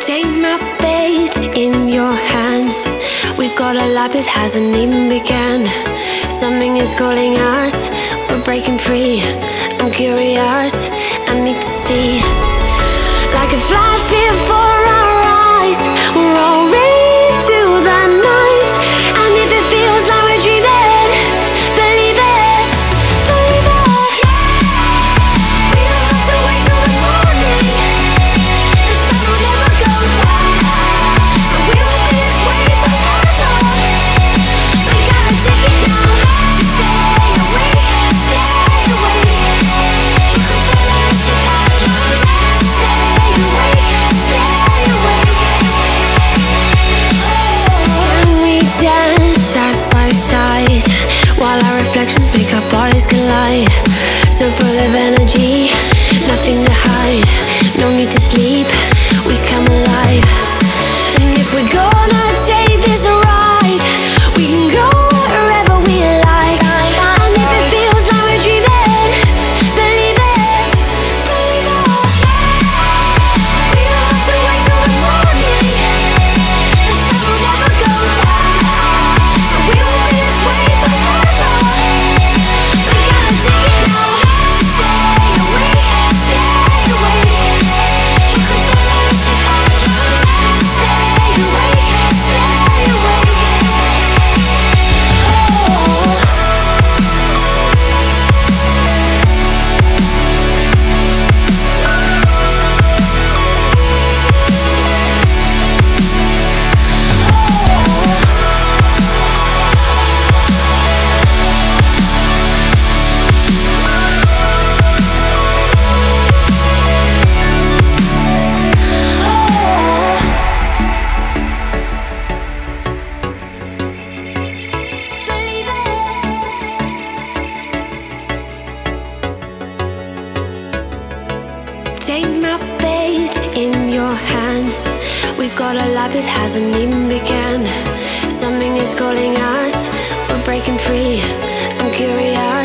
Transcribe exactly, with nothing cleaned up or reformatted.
Take my fate in your hands. We've got a life that hasn't even begun. Something is calling us, we're breaking free. I'm curious, I need to see. Like a flash before our eyes, we're all ready to the night. And if it feels like we're dreaming, believe it, believe it. We don't have to wait till the morning. The sun will never go down, and we will be this way forever. We gotta take it now, so stay awake, stay awake. You can feel it, you gotta lose. So stay awake, stay awake. Can we dance side by side while our reflections make our bodies collide? So full of energy, nothing to hide. No need to sleep, we come alive. And if we're gonna take this ride, we can go wherever we like. And if it feels like we're dreaming, believe it, believe it. We don't have to wait till the morning. The sun will never go down, and we will be this way forever. We gotta take it now, so stay awake, stay awake. You can feel it, you gotta lose. So stay awake, stay awake. Take my fate in your hands. We've got a life that hasn't even begun. Something is calling us, we're breaking free. I'm curious.